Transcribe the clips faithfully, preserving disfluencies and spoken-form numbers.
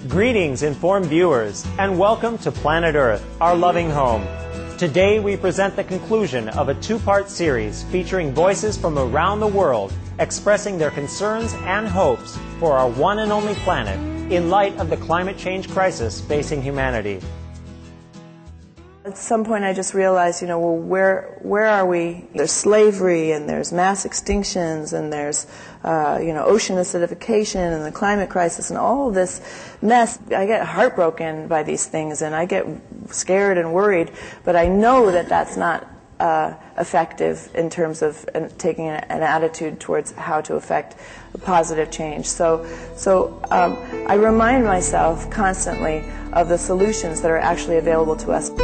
Greetings, informed viewers, and welcome to Planet Earth, our loving home. Today we present the conclusion of a two-part series featuring voices from around the world expressing their concerns and hopes for our one and only planet in light of the climate change crisis facing humanity. At some point I just realized, you know, well, where where are we? There's slavery, and there's mass extinctions, and there's, uh, you know, ocean acidification, and the climate crisis, and all of this mess. I get heartbroken by these things, and I get scared and worried, but I know that that's not uh, effective in terms of uh, taking a, an attitude towards how to affect a positive change. So, so um, I remind myself constantly of the solutions that are actually available to us.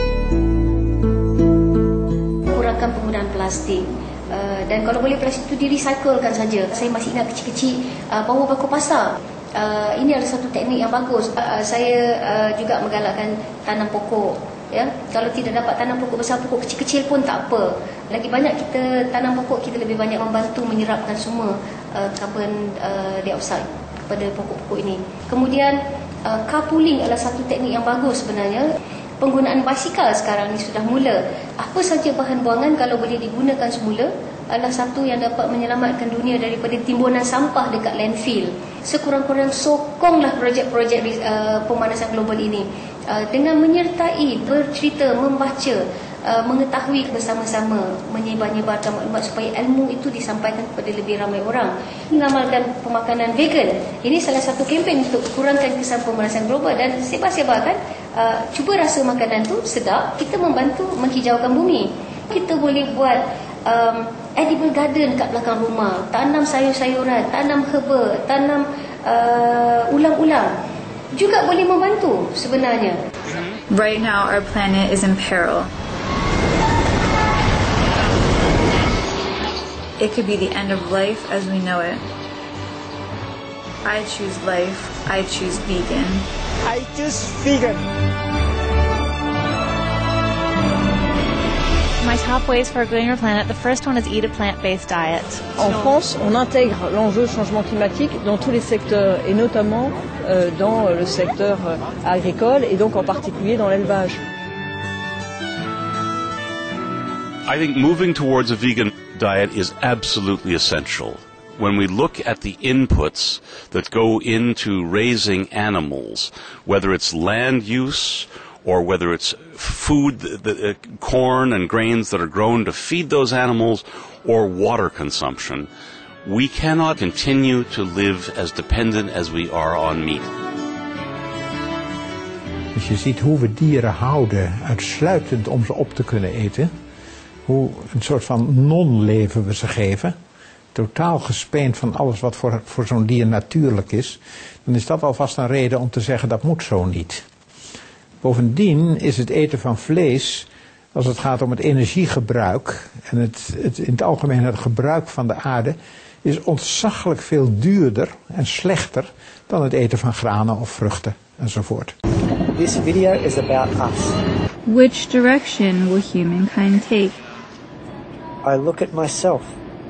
Kurangkan penggunaan plastik, uh, dan kalau boleh plastik itu direcyclekan saja. Saya masih ingat kecil-kecil uh, bawa bakul pasar. Uh, ini adalah satu teknik yang bagus. Uh, saya uh, juga menggalakkan tanam pokok. Ya, kalau tidak dapat tanam pokok besar, pokok kecil-kecil pun tak apa. Lagi banyak kita tanam pokok, kita lebih banyak membantu menyerapkan semua uh, carbon uh, dioxide kepada pokok-pokok ini. Kemudian uh, carpooling adalah satu teknik yang bagus sebenarnya. Penggunaan basikal sekarang ni sudah mula. Apa saja bahan buangan kalau boleh digunakan semula adalah satu yang dapat menyelamatkan dunia daripada timbunan sampah dekat landfill. Sekurang-kurang sokonglah projek-projek uh, pemanasan global ini uh, dengan menyertai, bercerita, membaca, uh, mengetahui bersama-sama, menyebar-nyebarkan maklumat supaya ilmu itu disampaikan kepada lebih ramai orang. Mengamalkan pemakanan vegan. Ini salah satu kempen untuk kurangkan kesan pemanasan global, dan sebar-sebarkan. Uh, cuba rasa makanan tu sedap, kita membantu menghijaukan bumi. Kita boleh buat um, edible garden kat belakang rumah, tanam sayur-sayuran, tanam herba, tanam uh, ulang-ulang, juga boleh membantu sebenarnya. Right now our planet is in peril. It could be the end of life as we know it. I choose life. I choose vegan. I choose vegan. My top ways for a greener planet, the first one is eat a plant-based diet. En France, on intègre l'enjeu changement climatique dans tous les secteurs, et notamment euh, dans le secteur euh, agricole, et donc en particulier dans l'élevage. I think moving towards a vegan diet is absolutely essential. When we look at the inputs that go into raising animals, whether it's land use or whether it's food, the, the, uh, corn and grains that are grown to feed those animals, or water consumption, we cannot continue to live as dependent as we are on meat. Als je ziet hoe we dieren houden, uitsluitend om ze op te kunnen eten, hoe een soort van non-leven we ze geven, totaal gespeend van alles wat voor, voor zo'n dier natuurlijk is, dan is dat alvast een reden om te zeggen dat moet zo niet. Bovendien is het eten van vlees, als het gaat om het energiegebruik en het, het, in het algemeen het gebruik van de aarde, is ontzaglijk veel duurder en slechter dan het eten van granen of vruchten enzovoort. This video is about us. Which direction will humankind take? I look at myself.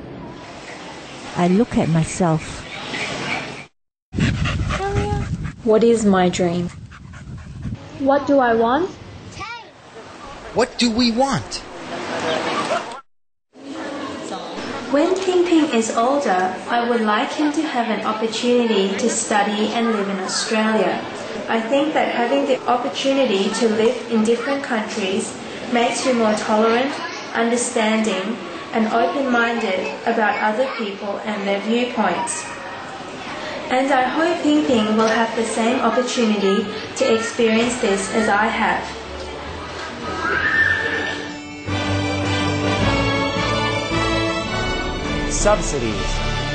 I look at myself. What is my dream? What do I want? What do we want? When Ping Ping is older, I would like him to have an opportunity to study and live in Australia. I think that having the opportunity to live in different countries makes you more tolerant, understanding, and open-minded about other people and their viewpoints. And I hope Ping Ping will have the same opportunity to experience this as I have. Subsidies.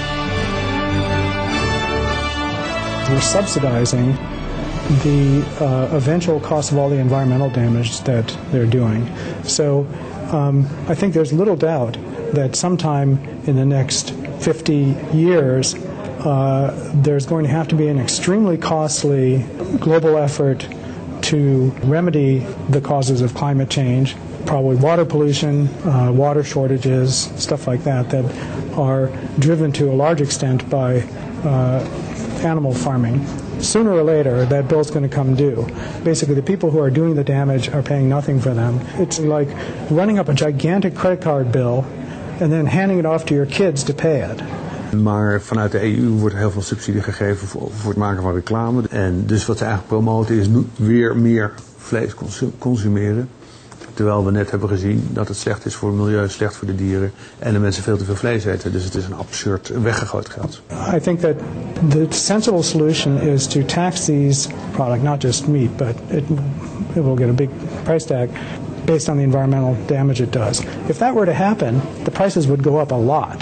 We're subsidizing the uh, eventual cost of all the environmental damage that they're doing. So um, I think there's little doubt that sometime in the next fifty years, uh, there's going to have to be an extremely costly global effort to remedy the causes of climate change, probably water pollution, uh, water shortages, stuff like that, that are driven to a large extent by uh, animal farming. sooner or later that bill's going to come due. Basically, the people who are doing the damage are paying nothing for them. It's like running up a gigantic credit card bill and then handing it off to your kids to pay it. Maar vanuit de E U wordt heel veel subsidie gegeven voor, voor het maken van reclame. En dus wat ze eigenlijk promoten is weer meer vlees consumeren. Terwijl we net hebben gezien dat het slecht is voor het milieu, slecht voor de dieren. En de mensen veel te veel vlees eten. Dus het is een absurd weggegooid geld. I think that the sensible solution is to tax these products, not just meat, but it, it will get a big price tag based on the environmental damage it does. If that were to happen, the prices would go up a lot.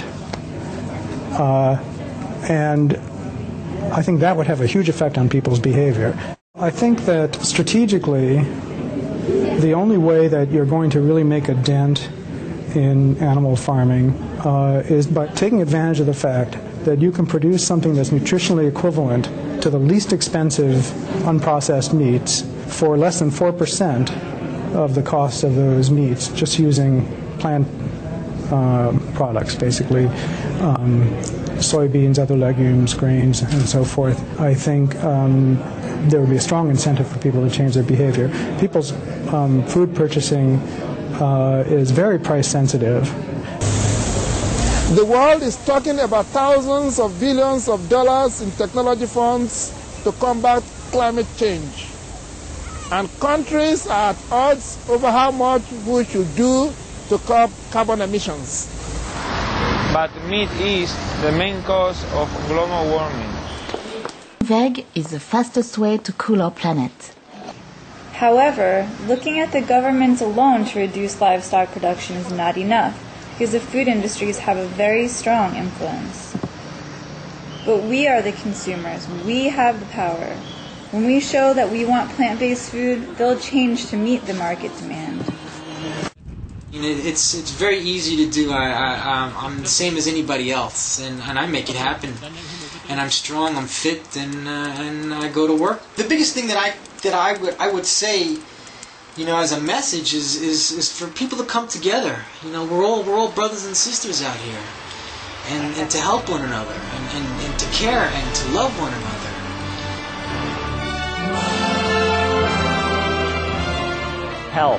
Uh, and I think that would have a huge effect on people's behavior. I think that strategically, the only way that you're going to really make a dent in animal farming uh, is by taking advantage of the fact that you can produce something that's nutritionally equivalent to the least expensive unprocessed meats for less than four percent of the cost of those meats, just using plant uh, products, basically um, soybeans, other legumes, grains, and so forth. I think um, there would be a strong incentive for people to change their behavior. People's um, food purchasing uh, is very price sensitive. The world is talking about thousands of billions of dollars in technology funds to combat climate change. And countries are at odds over how much we should do to curb carbon emissions. But meat is the main cause of global warming. Veg is the fastest way to cool our planet. However, looking at the government alone to reduce livestock production is not enough, because the food industries have a very strong influence. But we are the consumers. We have the power. When we show that we want plant-based food, they'll change to meet the market demand. You know, it's it's very easy to do. I, I I'm the same as anybody else, and, and I make it happen. And I'm strong. I'm fit, and uh, and I go to work. The biggest thing that I that I would I would say, you know, as a message is is, is for people to come together. You know, we're all we're all brothers and sisters out here, and, and to help one another, and, and, and to care and to love one another. Health.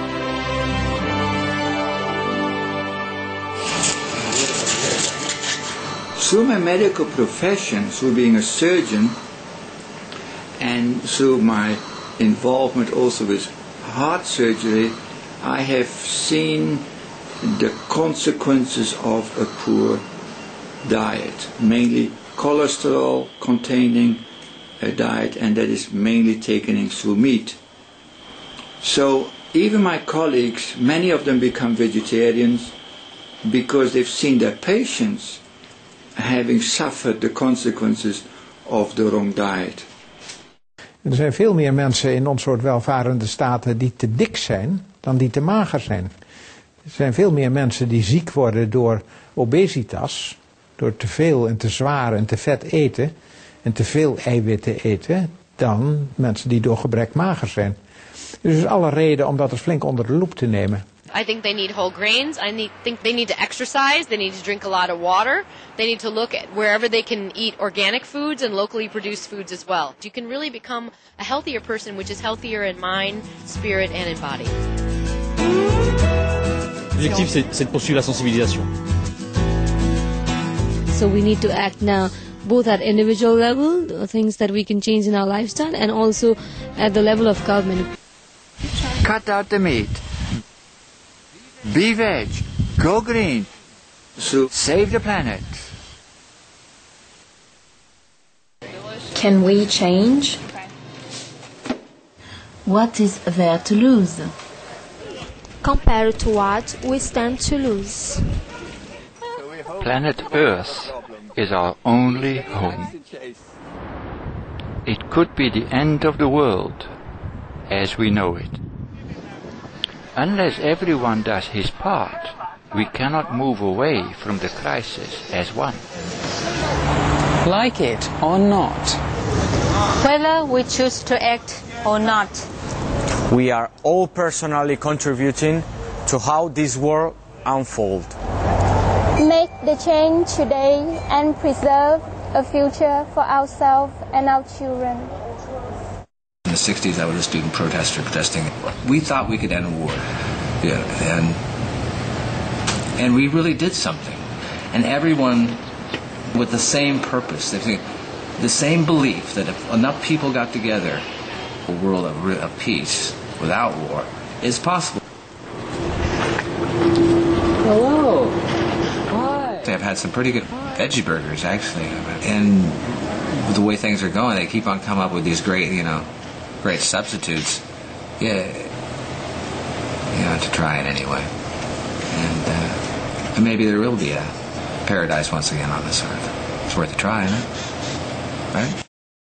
Through my medical profession, through being a surgeon, and through my involvement also with heart surgery, I have seen the consequences of a poor diet, mainly cholesterol containing a diet, and that is mainly taken in through meat. So even my colleagues, many of them become vegetarians because they've seen their patients having suffered the consequences of the wrong diet. Er zijn veel meer mensen in ons soort welvarende staten die te dik zijn dan die te mager zijn. Er zijn veel meer mensen die ziek worden door obesitas, door te veel en te zwaar en te vet eten en te veel eiwitten eten, dan mensen die door gebrek mager zijn. Dus er is alle reden om dat eens flink onder de loep te nemen. I think they need whole grains. I need, think they need to exercise. They need to drink a lot of water. They need to look at wherever they can eat organic foods and locally produced foods as well. You can really become a healthier person, which is healthier in mind, spirit, and in body. L'objectif, c'est de poursuivre la sensibilisation. So we need to act now, both at individual level, things that we can change in our lifestyle, and also at the level of government. Cut out the meat. Be veg. Go green. So save the planet. Can we change? What is there to lose? Compared to what we stand to lose. Planet Earth is our only home. It could be the end of the world as we know it. Unless everyone does his part, we cannot move away from the crisis as one. Like it or not, whether we choose to act or not, we are all personally contributing to how this world unfolds. Make the change today and preserve a future for ourselves and our children. In the sixties, I was a student protester protesting. We thought we could end war. Yeah, and and we really did something. And everyone with the same purpose, the same belief that if enough people got together, a world of, of peace without war is possible. Hello. Hi. I've had some pretty good veggie burgers, actually. And with the way things are going, they keep on coming up with these great, you know, great substitutes. Yeah, you know, to try it anyway. And, uh, and maybe there will be a paradise once again on this earth. It's worth a try, isn't it? Right?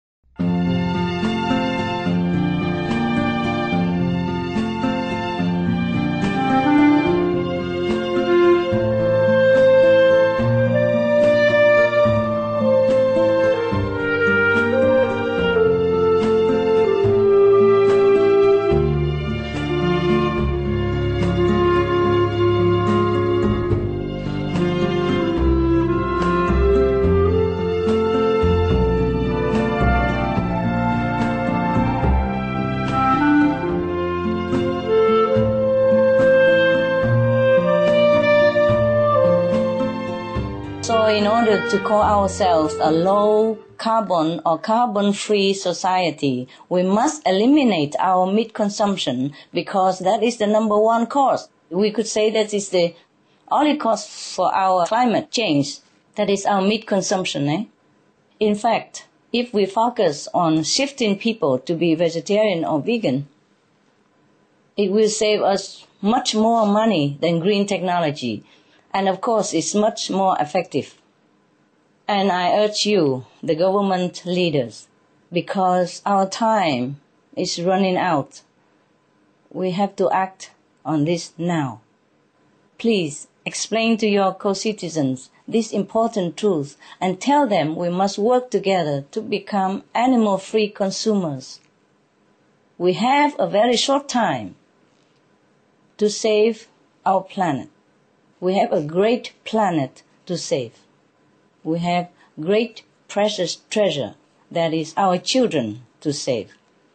So in order to call ourselves a low carbon or carbon-free society, we must eliminate our meat consumption because that is the number one cause. We could say that is the only cause for our climate change. That is our meat consumption. Eh? In fact, if we focus on shifting people to be vegetarian or vegan, it will save us much more money than green technology. And of course, it's much more effective. And I urge you, the government leaders, because our time is running out, we have to act on this now. Please explain to your co-citizens this important truth and tell them we must work together to become animal-free consumers. We have a very short time to save our planet. We have a great planet to save. We have great precious treasure, that is our children, to save.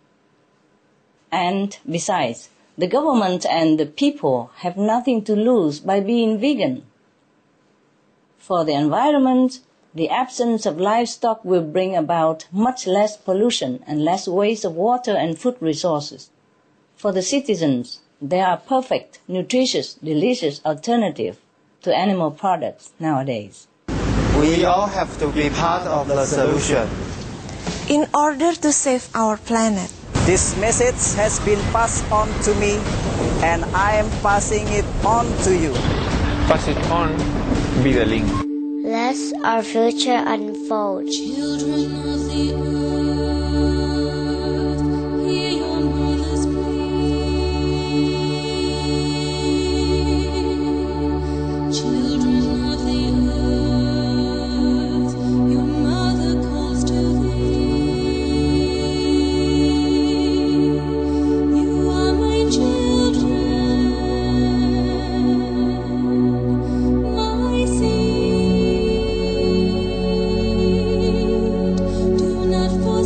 And besides, the government and the people have nothing to lose by being vegan. For the environment, the absence of livestock will bring about much less pollution and less waste of water and food resources. For the citizens, they are perfect, nutritious, delicious alternative to animal products nowadays. We all have to be part of the solution. In order to save our planet. This message has been passed on to me, and I am passing it on to you. Pass it on, be the link. Let our future unfold. Children of the earth, hear your mother's plea. Children of the earth, your mother calls to thee. You are my children, my seed. Do not forget.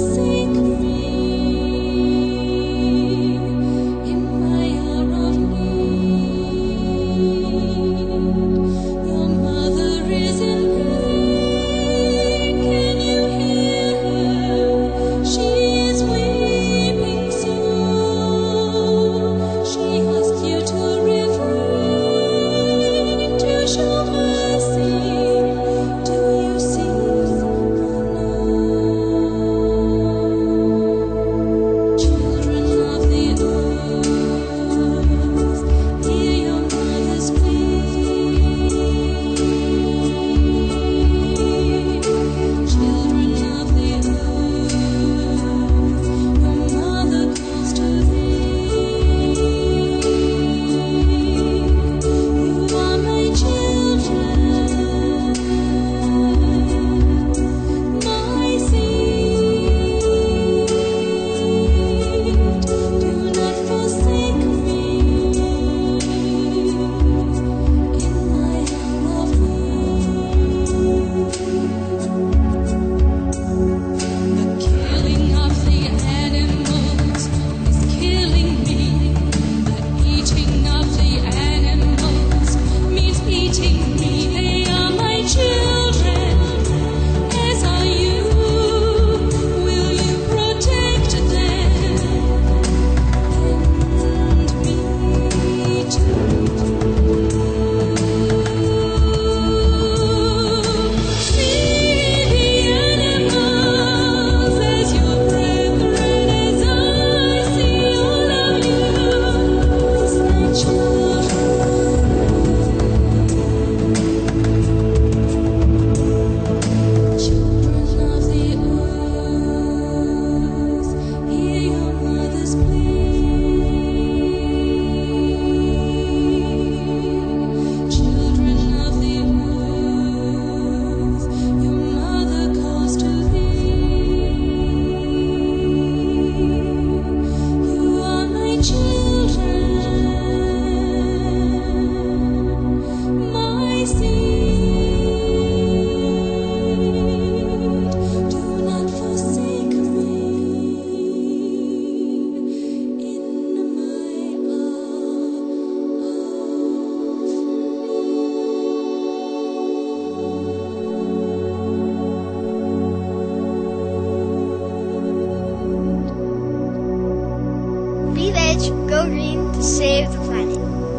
message, go green to save the planet.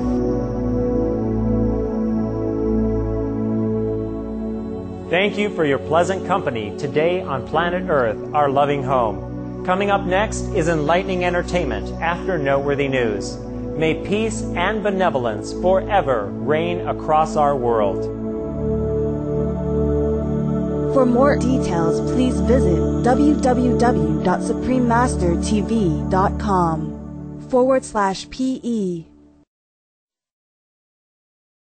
Thank you for your pleasant company today on Planet Earth, our loving home. Coming up next is enlightening entertainment after noteworthy news. May peace and benevolence forever reign across our world. For more details, please visit w w w dot supreme master t v dot com forward slash P E.